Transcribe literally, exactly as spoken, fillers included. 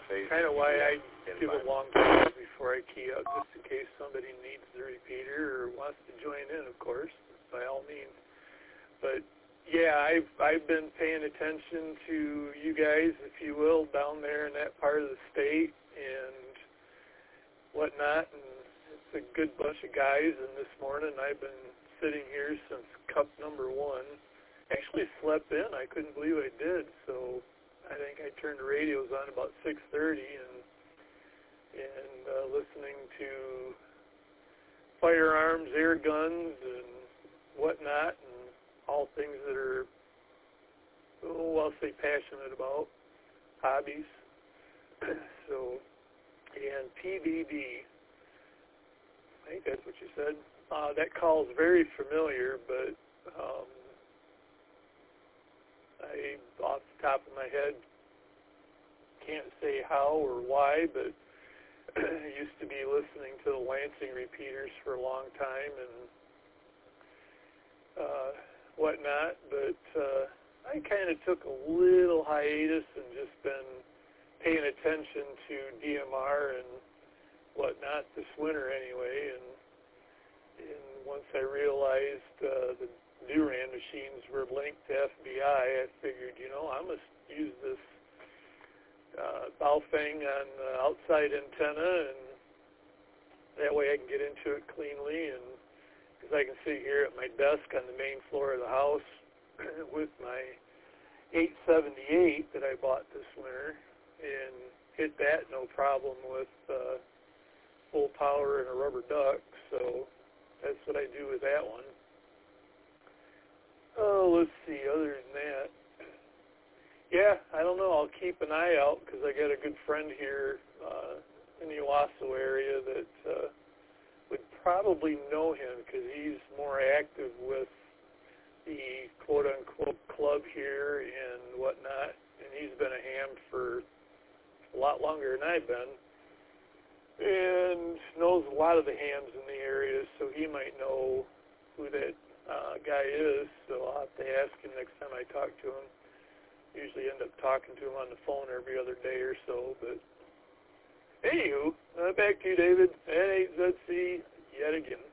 A. Kind of why I give a long pause before I key out, just in case somebody needs the repeater or wants to join in, of course, by all means. But yeah, I've I've been paying attention to you guys, if you will, down there in that part of the state and whatnot, and it's a good bunch of guys. And this morning I've been sitting here since cup number one. Actually slept in. I couldn't believe I did. So I think I turned the radios on about six thirty and and uh, listening to firearms, air guns, and whatnot, and all things that are, oh, I'll say passionate about, hobbies. So, and P B D, I think that's what you said. Uh, that call's very familiar, but um, I, off the top of my head, can't say how or why, but I used to be listening to the Lansing repeaters for a long time and uh, whatnot, but uh, I kind of took a little hiatus and just been paying attention to D M R and whatnot this winter anyway, and, and once I realized uh, the Duran machines were linked to F B I, I figured, you know, I must use this uh, Baofeng on the outside antenna, and that way I can get into it cleanly, and because I can sit here at my desk on the main floor of the house with my eight seventy-eight that I bought this winter and hit that no problem with uh, full power and a rubber duck, so that's what I do with that one. Oh, let's see, other than that, yeah, I don't know, I'll keep an eye out because I got a good friend here uh, in the Owasso area that uh, would probably know him because he's more active with the quote-unquote club here and whatnot, and he's been a ham for a lot longer than I've been and knows a lot of the hams in the area, so he might know who that uh, guy is, so I'll have to ask him next time I talk to him. Usually end up talking to him on the phone every other day or so, but anywho, uh, back to you, David, N eight Z C yet again.